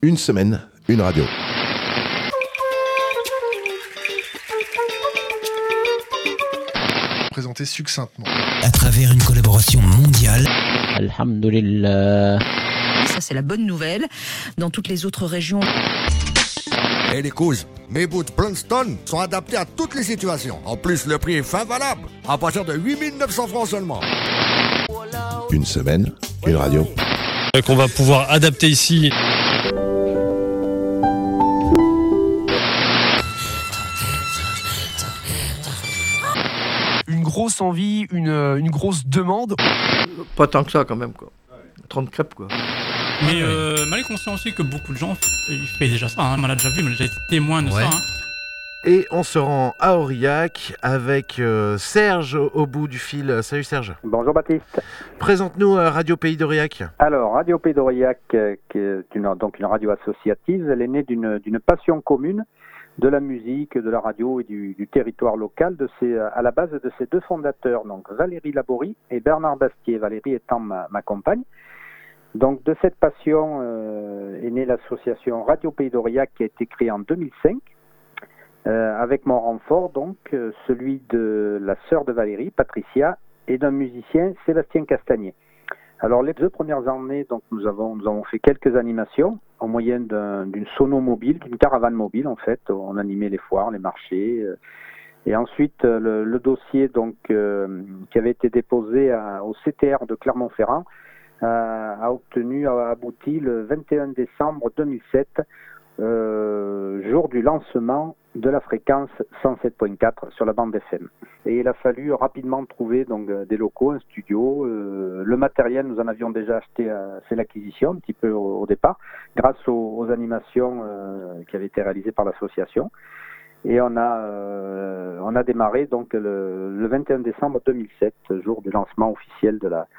Une semaine, une radio. Présenté succinctement. À travers une collaboration mondiale. Alhamdulillah. Ça, c'est la bonne nouvelle. Dans toutes les autres régions. Les couses, mes boots Princeton sont adaptés à toutes les situations. En plus, le prix est fin valable, à partir de 8 900 francs seulement. Une semaine, une radio. Qu'on va pouvoir adapter ici. Une grosse envie, une grosse demande. Pas tant que ça quand même, quoi. 30 crêpes, quoi. Mais mal est conscient aussi que beaucoup de gens ils font déjà ça, hein. On l'a déjà vu, mais j'ai été témoin de ça. Hein. Et on se rend à Aurillac avec Serge au bout du fil. Salut Serge. Bonjour Baptiste. Présente-nous Radio Pays d'Aurillac. Alors, Radio Pays d'Aurillac, qui est une radio associative, elle est née d'une passion commune de la musique, de la radio et du territoire local, à la base de ces deux fondateurs, donc Valérie Laborie et Bernard Bastier, Valérie étant ma compagne. Donc de cette passion est née l'association Radio Pays d'Aurillac qui a été créée en 2005, avec mon renfort, donc celui de la sœur de Valérie, Patricia, et d'un musicien, Sébastien Castagnier. Alors les 2 premières années, donc nous avons fait quelques animations au moyen d'une sono mobile, d'une caravane mobile en fait. On animait les foires, les marchés. Et ensuite le dossier donc qui avait été déposé au CTR de Clermont-Ferrand a abouti le 21 décembre 2007, jour du lancement de la fréquence 107.4 sur la bande FM. Et il a fallu rapidement trouver donc des locaux, un studio. Le matériel, nous en avions déjà acheté, fait l'acquisition un petit peu au départ, grâce aux animations qui avaient été réalisées par l'association. Et on a démarré donc le 21 décembre 2007, jour du lancement officiel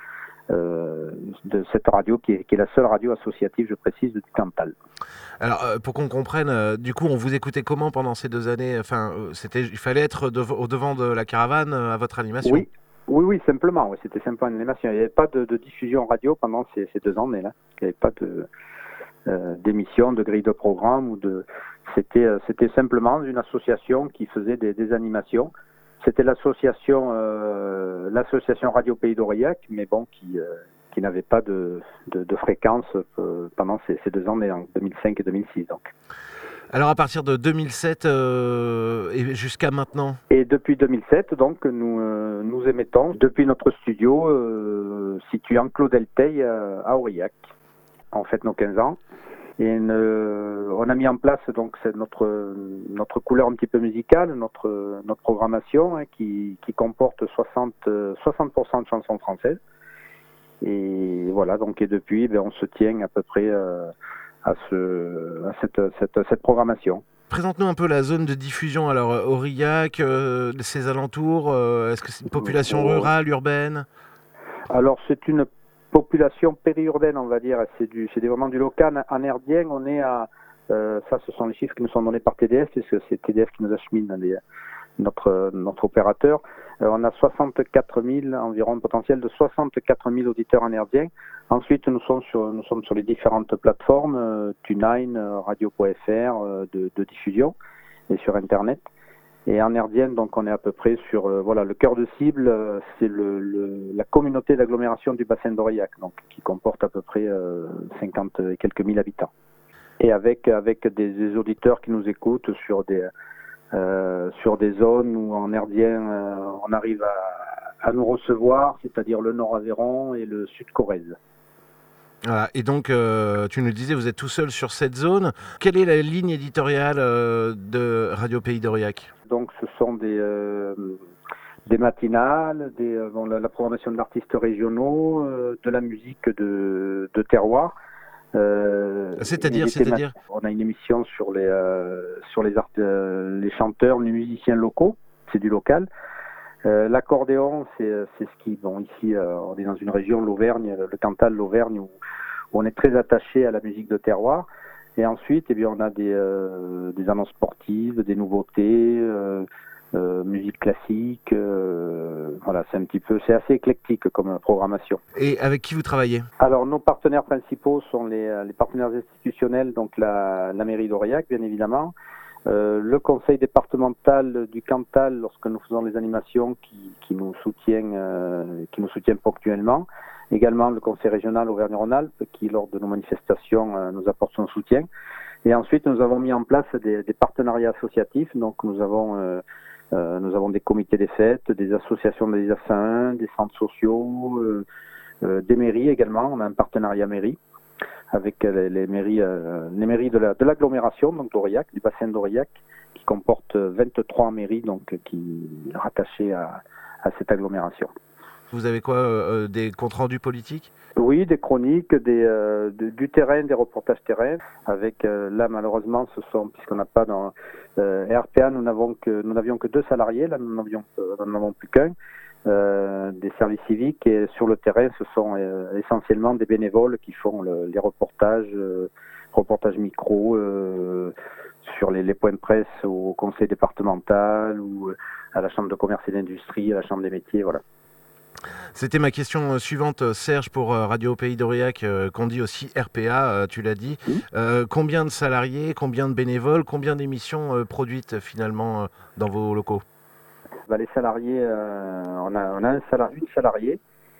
de cette radio qui est la seule radio associative, je précise, du Cantal. Alors, pour qu'on comprenne, du coup, on vous écoutait comment pendant ces 2 années ? Enfin, il fallait être au devant de la caravane à votre animation ? Oui, simplement. Oui, c'était simplement une animation. Il n'y avait pas de diffusion radio pendant ces 2 années-là. Il n'y avait pas d'émission, de grille de programme C'était simplement une association qui faisait des animations. C'était l'association Radio Pays d'Aurillac, mais bon, qui n'avait pas de fréquence pendant ces 2 ans, en 2005 et 2006. Donc. Alors à partir de 2007 et jusqu'à maintenant ? Et depuis 2007, donc, nous émettons depuis notre studio situé en Clos d'Elteil à Aurillac. On fête nos 15 ans. Et on a mis en place donc notre couleur un petit peu musicale, notre programmation qui comporte 60% de chansons françaises. Et voilà, donc et depuis, on se tient à peu près à cette programmation. Présente-nous un peu la zone de diffusion. Alors Aurillac, ses alentours, est-ce que c'est une population rurale, urbaine ? Alors c'est une population périurbaine, on va dire, c'est vraiment du local. En Herdien, on est à, ça ce sont les chiffres qui nous sont donnés par TDF, puisque c'est TDF qui nous achemine notre opérateur. On a 64 000, environ un potentiel de 64 000 auditeurs en Herdien. Ensuite, nous sommes sur les différentes plateformes, TuneIn, Radio.fr, de diffusion, et sur Internet. Et en Herdienne, donc, on est à peu près sur le cœur de cible, c'est la communauté d'agglomération du bassin d'Aurillac, donc qui comporte à peu près 50 et quelques mille habitants. Et avec des auditeurs qui nous écoutent sur des zones où en Herdien on arrive à nous recevoir, c'est-à-dire le Nord-Aveyron et le Sud-Corrèze. Voilà. Et donc, tu nous disais, vous êtes tout seul sur cette zone. Quelle est la ligne éditoriale de Radio Pays d'Aurillac ? Donc, ce sont des matinales, la programmation d'artistes régionaux, de la musique de terroir. C'est-à-dire on a une émission sur les chanteurs, les musiciens locaux, c'est du local. L'accordéon, c'est ce qui, ici, on est dans une région, l'Auvergne, le Cantal, l'Auvergne, où on est très attaché à la musique de terroir. Et ensuite, on a des annonces sportives, des nouveautés, musique classique. Voilà, c'est assez éclectique comme programmation. Et avec qui vous travaillez? Alors, nos partenaires principaux sont les partenaires institutionnels, donc la mairie d'Aurillac, bien évidemment, le conseil départemental du Cantal, lorsque nous faisons les animations, qui nous soutient ponctuellement. Également le conseil régional Auvergne-Rhône-Alpes, qui lors de nos manifestations nous apporte son soutien. Et ensuite, nous avons mis en place des partenariats associatifs. Donc, nous avons des comités des fêtes, des associations des ASA1, des centres sociaux, des mairies également. On a un partenariat mairie avec les mairies de l'agglomération, donc d'Aurillac, du bassin d'Aurillac, qui comporte 23 mairies donc qui rattachées à cette agglomération. Vous avez quoi, des comptes rendus politiques? Oui, des chroniques, du terrain, des reportages terrain. Avec là, malheureusement, puisqu'on n'a pas dans RPA, nous n'avions que 2 salariés. Là, nous n'en avons plus qu'un. Des services civiques, et sur le terrain, ce sont essentiellement des bénévoles qui font les reportages micro sur les points de presse au conseil départemental ou à la chambre de commerce et d'industrie, à la chambre des métiers, voilà. C'était ma question suivante, Serge, pour Radio Pays d'Aurillac, qu'on dit aussi RPA, tu l'as dit. Combien de salariés, combien de bénévoles, combien d'émissions produites finalement dans vos locaux? Les salariés, on a une salariée,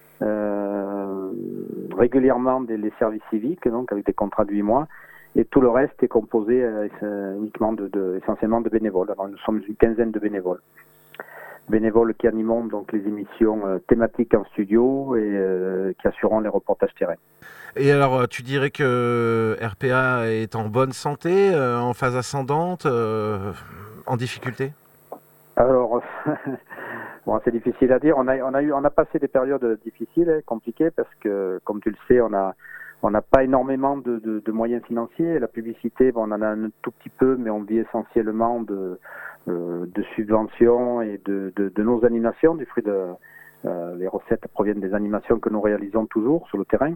régulièrement les services civiques, donc avec des contrats de 8 mois, et tout le reste est composé uniquement essentiellement de bénévoles. Alors, nous sommes une quinzaine de bénévoles qui animeront donc les émissions thématiques en studio et qui assureront les reportages terrain. Et alors, tu dirais que RPA est en bonne santé, en phase ascendante, en difficulté? Alors, bon, c'est difficile à dire. On a passé des périodes difficiles, compliquées, parce que, comme tu le sais, on n'a pas énormément de moyens financiers. La publicité, bon, on en a un tout petit peu, mais on vit essentiellement de subventions et de nos animations, du fruit les recettes proviennent des animations que nous réalisons toujours sur le terrain.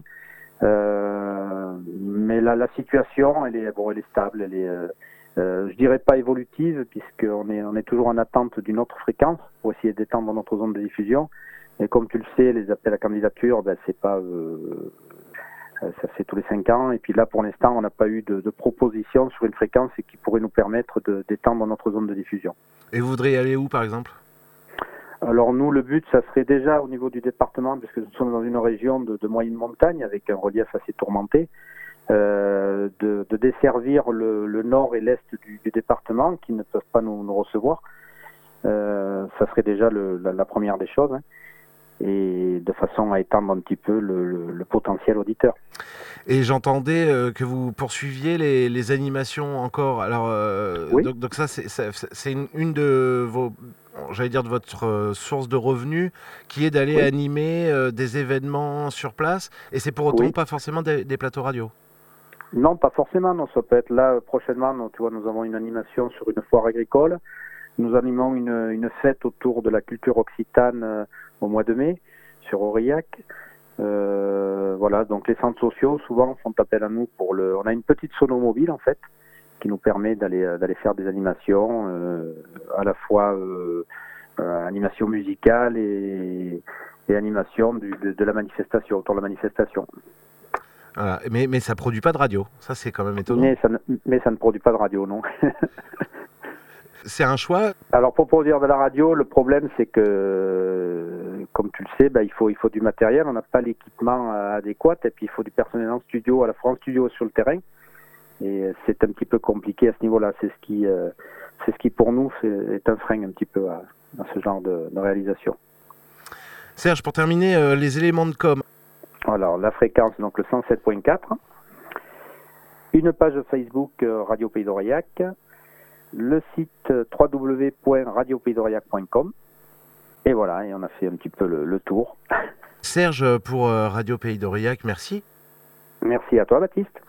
Mais la situation, elle est stable, elle est, je dirais pas évolutive, puisqu'on est toujours en attente d'une autre fréquence pour essayer d'étendre notre zone de diffusion. Et comme tu le sais, les appels à candidature, c'est pas ça fait tous les 5 ans, et puis là pour l'instant on n'a pas eu de proposition sur une fréquence qui pourrait nous permettre d'étendre notre zone de diffusion. Et vous voudriez aller où par exemple? Alors nous, le but, ça serait déjà au niveau du département, puisque nous sommes dans une région de moyenne montagne avec un relief assez tourmenté, de desservir le nord et l'est du département qui ne peuvent pas nous recevoir. Ça serait déjà la première des choses, hein. Et de façon à étendre un petit peu le potentiel auditeur. Et j'entendais que vous poursuiviez les animations encore. Alors, oui. donc ça, c'est une de vos, j'allais dire, de votre source de revenus, qui est d'aller animer des événements sur place. Et c'est pour autant pas forcément des plateaux radio. Non, pas forcément. Non, ça peut être là prochainement. Tu vois, nous avons une animation sur une foire agricole. Nous animons une fête autour de la culture occitane au mois de mai sur Aurillac. Voilà, donc les centres sociaux souvent font appel à nous on a une petite sono mobile en fait qui nous permet d'aller faire des animations à la fois animation musicale et animation de la manifestation, autour de la manifestation. Voilà. Mais ça produit pas de radio, ça c'est quand même étonnant. Mais ça ne produit pas de radio, non. C'est un choix. Alors pour produire de la radio, le problème c'est que, comme tu le sais, il faut du matériel, on n'a pas l'équipement adéquat, et puis il faut du personnel en studio, à la fois en studio sur le terrain, et c'est un petit peu compliqué à ce niveau-là. C'est ce qui pour nous est un frein un petit peu à ce genre de réalisation. Serge, pour terminer, les éléments de com. Alors la fréquence, donc le 107.4, une page Facebook Radio Pays d'Aurillac, le site www.radiopaysdaurillac.com, et voilà, et on a fait un petit peu le tour. Serge, pour Radio Pays d'Aurillac, merci. Merci à toi, Baptiste.